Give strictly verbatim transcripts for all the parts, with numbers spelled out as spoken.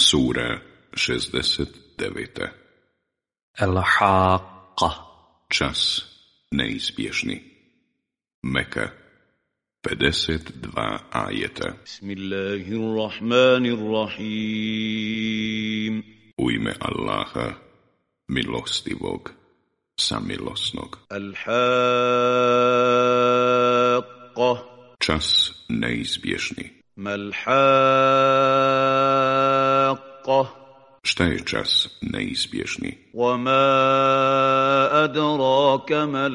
Sura šezdeset devet. Al-Haqqa. Čas neizbježni. Meka, pedeset dva ajeta. Bismillahirrahmanirrahim. U ime Allaha, milostivog, samilosnog. Al-Haqqa. Čas neizbježni. Mal-Haqqa. Šta je čas neizbježni? وَمَا أَدْرَاكَ مَا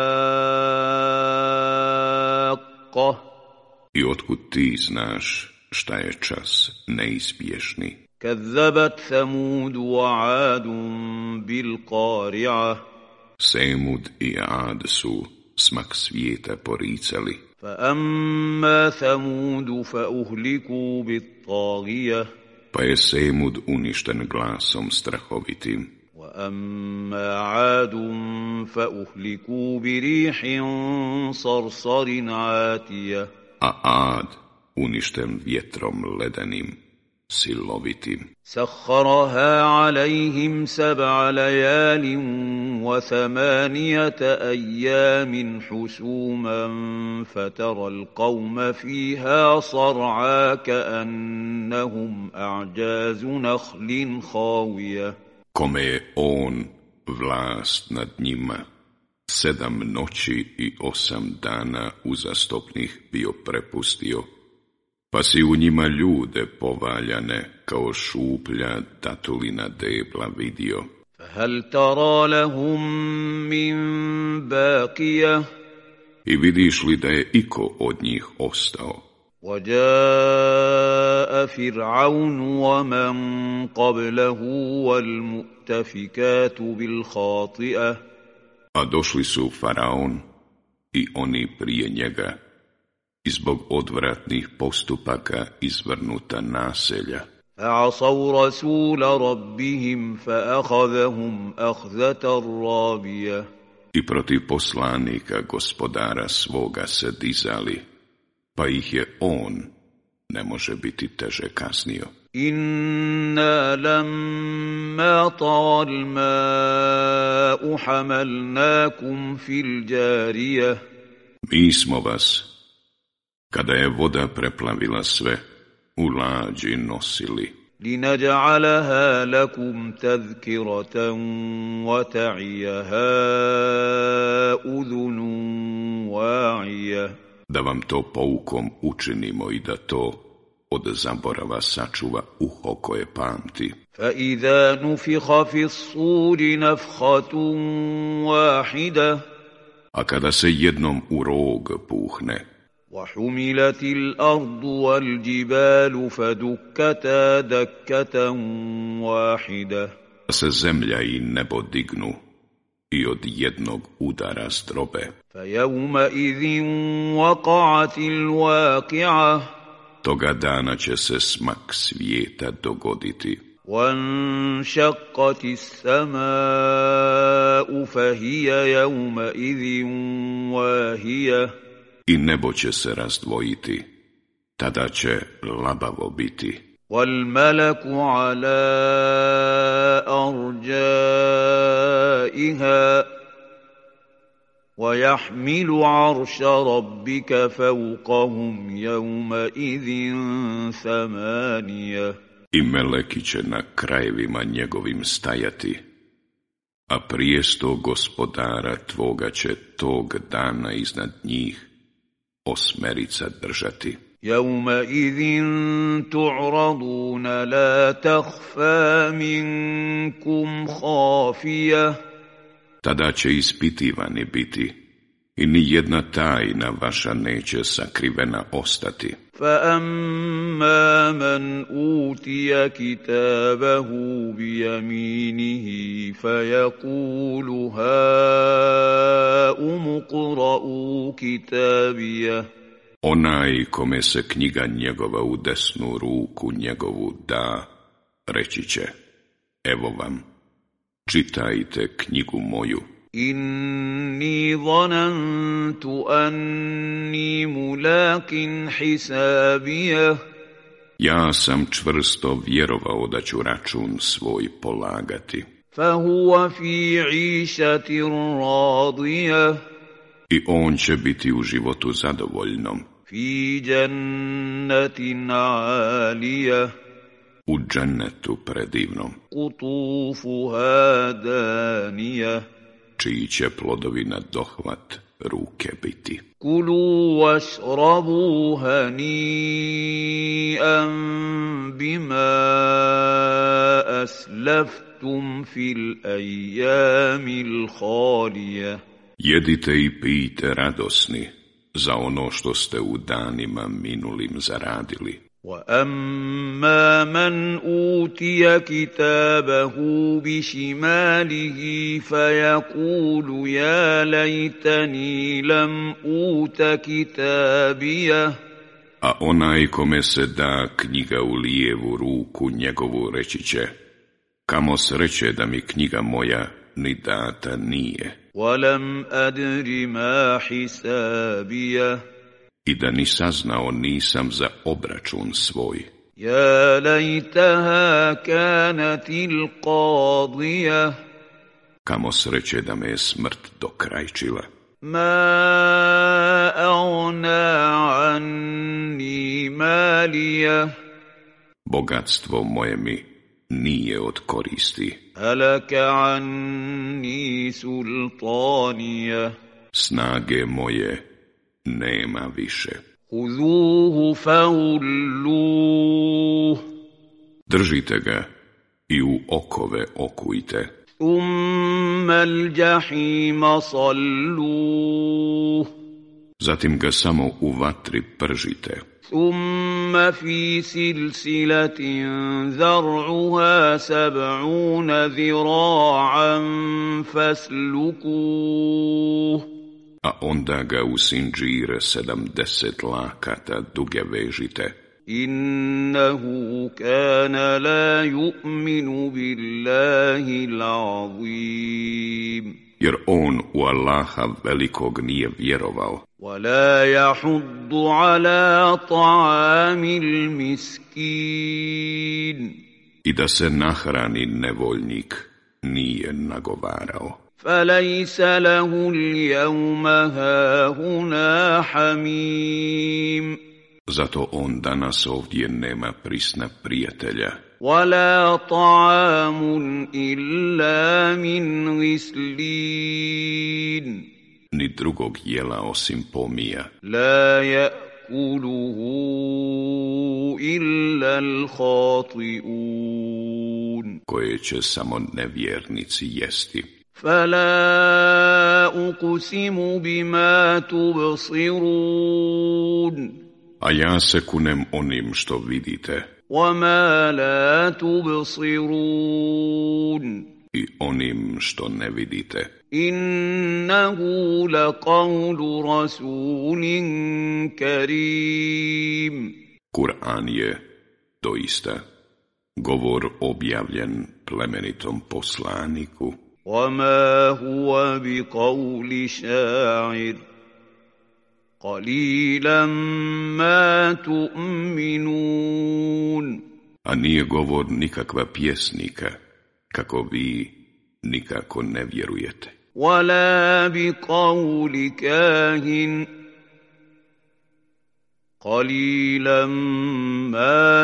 الْحَاقَّةُ. I otkud ti znaš šta je čas neizbježni? كَذَّبَتْ ثَمُودُ وَعَادٌ بِالْقَارِعَةِ. Semud i Ad su smak svijeta poricali. فَأَمَّا ثَمُودُ فَأُهْلِكُوا بِالطَّاغِيَةِ. Pa je Semud uništen glasom strahovitim. وَأَمَّا عَادٌ فَأُهْلِكُوا بِرِيحٍ صَرْصَرٍ عَاتِيَةٍ. A Ad uništen vjetrom ledenim, silovitim. سَخَّرَهَا عَلَيْهِمْ سَبْعَ لَيَالٍ وَثَمَانِيَةَ أَيَّامٍ حُسُومًا فَتَرَى الْقَوْمَ فِيهَا صَرْعَىٰ كَأَنَّهُمْ أَعْجَازُ نَخْلٍ خَاوِيَةٍ. Kome je on vlast nad njima sedam noći i osam dana uzastopnih bio prepustio, pa si u njima ljude povaljane kao šuplja datulina debla vidio. فَهَلْ تَرَى لَهُم مِّن بَاقِيَةٍ. I vidiš li da je iko od njih ostao? وَجَاءَ فِرْعَوْنُ وَمَن قَبْلَهُ وَالْمُؤْتَفِكَاتُ بِالْخَاطِئَةِ. A došli su Faraon i oni prije njega, i zbog odvratnih postupaka izvrnuta naselja. فَعَصَوْا رَسُولَ رَبِّهِمْ فَأَخَذَهُمْ أَخْذَةً رَّابِيَةً. I protiv poslanika gospodara svoga se dizali, pa ih je on, ne može biti teže kasnio. إِنَّا لَمَّا طَغَى الْمَاءُ حَمَلْنَاكُمْ فِي الْجَارِيَةِ. Mi smo vas, kada je voda preplavila sve, u lađi nosili. لِنَجْعَلَهَا لَكُمْ تَذْكِرَةً وَتَعِيَهَا أُذُنٌ وَاعِيَةٌ. Da vam to poukom učinimo i da to od zaborava sačuva uho koje pamti. فَإِذَا نُفِخَ فِي الصُّورِ نَفْخَةٌ وَاحِدَةٌ. A kada se jednom u rog puhne, وَحُمِلَتِ الْأَرْضُ وَالْجِبَالُ فَدُكَّتَا دَكَّةً وَاحِدَةً. se zemlja i nebo dignu i od jednog udara strobe. فَيَوْمَئِذٍ وَقَعَتِ الْوَاقِعَةُ. Toga dana će se smak svijeta dogoditi. وَانشَقَّتِ السَّمَاءُ فَهِيَ يَوْمَئِذٍ وَاهِيَةٌ. I nebo će se razdvojiti, tada će labavo biti. وَالْمَلَكُ عَلَىٰ أَرْجَائِهَا وَيَحْمِلُ عَرْشَ رَبِّكَ فَوْقَهُمْ يَوْمَئِذٍ ثَمَانِيَةٌ. I meleki će na krajevima njegovim stajati, a prijesto gospodara tvoga će tog dana iznad njih osmerica držati. يَوْمَئِذٍ تُعْرَضُونَ لَا تَخْفَى مِنكُمْ خَافِيَةٌ. Tada će ispitivani biti i ni jedna tajna vaša neće sakrivena ostati. فَأَمَّا مَنْ أُوتِيَ كِتَابَهُ بِيَمِينِهِ فَيَقُولُ هَاؤُمُ اقْرَءُوا كِتَابِيَهْ. Onaj kome se knjiga njegova u desnu ruku njegovu da, reći će, evo vam, čitajte knjigu moju. إِنِّي ظَنَنْتُ أَنِّي مُلَاقٍ حِسَابِيَهْ. Ja sam čvrsto vjerovao da ću račun svoj polagati. فهو في عيشة راضية I on će biti u životu zadovoljnom, في جنة عالية u džennetu predivnom, قطوفها دانية čiji će plodovi na dohvat ruke biti. كلوا واشربوا هنيئا بما أسلفتم في الأيام الخالية Jedite i pijte radosni za ono što ste u danima minulim zaradili. وأما من أوتي كتابه بشماله فيقول يا ليتني لم أوت كتابيه A onaj kome se da knjiga u lijevu ruku njegovu reći će, kamo sreće da mi knjiga moja ni data nije. ولم أدر ما حسابيه I da ni saznao nisam za obračun svoj. يا ليتها كانت القاضية Kamo sreće da me je smrt dokrajčila. ما أغنى عني ماليه Bogatstvo moje mi nije od koristi. هلك عني سلطانيه Snage moje nema više. خذوه فغلوه Držite ga i u okove okujte. ثم الجحيم صلوه Zatim ga samo u vatri pržite. ثم في سلسلة ذرعها سبعون ذراعا فاسلكوه A onda ga u sinđire sedamdeset lakata duge vežite. إنه كان لا يؤمن بالله العظيم Jer on u Allaha velikog nije vjerovao. ولا يحض على طعام المسكين I da se nahrani nevoljnik nije nagovarao. فليس له اليوم هاهنا حميم Zato on danas ovdje nema prisna prijatelja. ولا طعام إلا من غسلين Ni drugog jela osim pomija. لا يأكله إلا الخاطئون Koje će samo nevjernici jesti. فلا أقسم بما تبصرون A ja se kunem onim što vidite وما لا تبصرون i onim što ne vidite. إنه لقول رسول كريم Kur'an je doista govor objavljen plemenitom poslaniku. وما هو بقول شاعر قليلا ما تؤمنون A nije govor nikakva pjesnika, kako vi nikako ne vjerujete. ولا بقول كاهن قليلا ما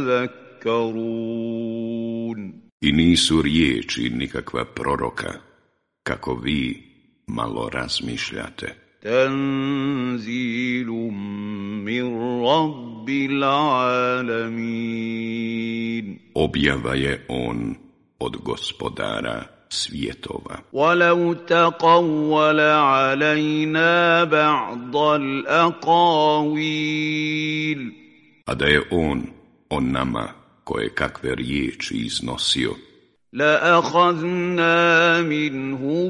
تذكرون I nisu riječi nikakva proroka, kako vi malo razmišljate. تنزيل من رب العالمين Objava je on od gospodara svjetova. ولو تقول علينا بعض الأقاويل A da je on o nama koje kakve riječi iznosio, لأخذنا منه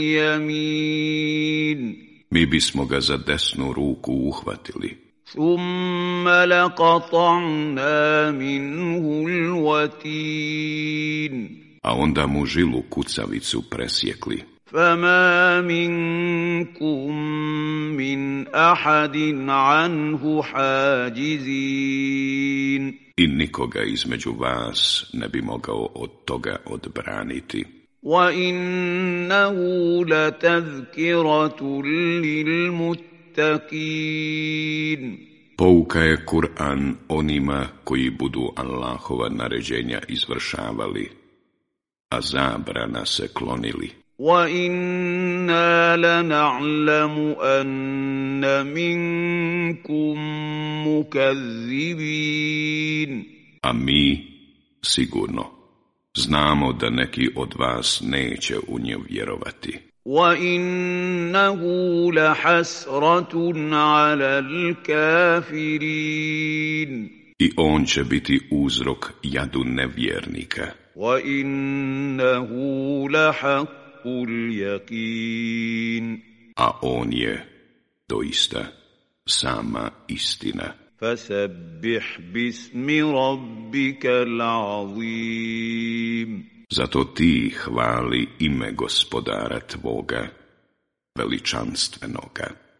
باليمين mi bismo ga za desnu ruku uhvatili, ثم لقطعنا منه الوتين a onda mu žilu kucavicu presjekli. فما منكم من أحد عنه حاجزين I nikoga između vas ne bi mogao od toga odbraniti. وَإِنَّهُ لَتَذْكِرَةٌ لِلْمُتَّقِينَ Pouka je Kur'an onima koji budu Allahova naređenja izvršavali, a zabrana se klonili. وَإِنَّا لَنَعْلَمُ أَنَّ مِنكُم مُكَذِّبِينَ A mi, sigurno, znamo da neki od vas neće u nje vjerovati. وَإِنَّهُ لَحَسْرَةٌ عَلَى الْكَافِرِينَ I on će biti uzrok jadu nevjernika. وَإِنَّهُ لَحَقٌّ الْيَقِينِ A on je, doista, sama istina. فَسَبِّحْ بِاسْمِ رَبِّكَ الْعَظِيمِ Zato ti hvali ime Gospodara tvoga, veličanstvenoga.